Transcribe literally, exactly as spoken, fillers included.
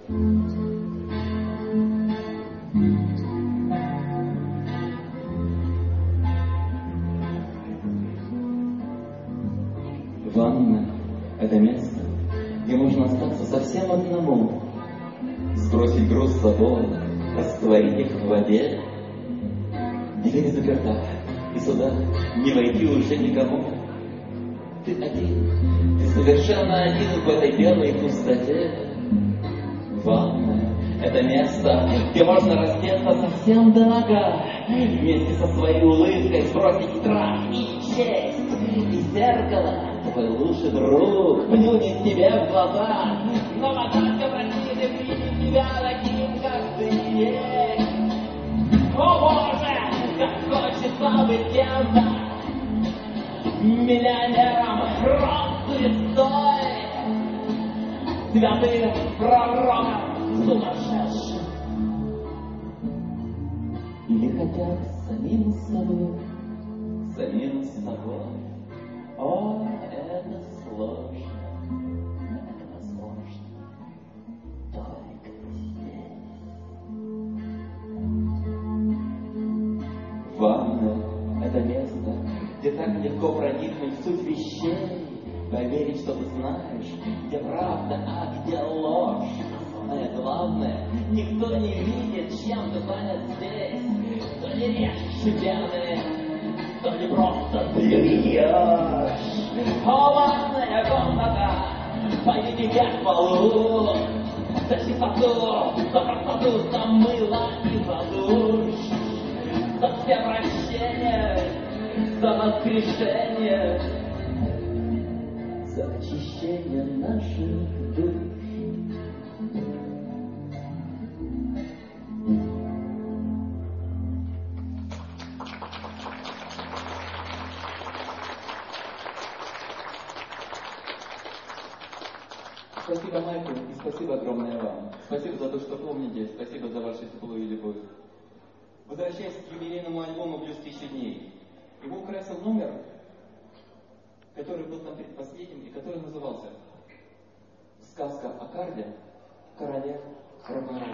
Ванна — это место, где можно остаться совсем одному, сбросить груз забот, растворить их в воде. Дверь заперта, и сюда не войти уже никому. Ты один, ты совершенно один в этой белой пустоте. Ванна — это место, где можно раздеться совсем до нога, вместе со своей улыбкой сбросить страх и честь. И зеркало, твой лучший друг, плюнет тебе в глаза, но вода просит и примет тебя таким, как ты есть. О Боже, как хочется быть кем-то, миллионером, рок-звездой, святым пророком, сумасшедшим. Или хотя бы самим собой, самим собой. О, это сложно, но это возможно только здесь. Ванна — это место, где так легко проникнуть в суть вещей, поверить, что ты знаешь, где правда, а где ложь. А самое главное, никто не видит, чем ты занят здесь. То не режешь вены, то не просто блюешь. О, ванная комната, пойди тебе к полу, за чистоту, за простоту, за мыло и за душ, за все прощения, за воскрешение, за очищение наших душ. Спасибо, Майкл, и спасибо огромное вам. Спасибо за то, что помните, спасибо за вашу тепло и любовь. Возвращаясь к юбилейному альбому «Блюз тысячи дней», его украсил номер, который был там предпоследним и который назывался «Сказка о Карле, короле рок-н-ролла».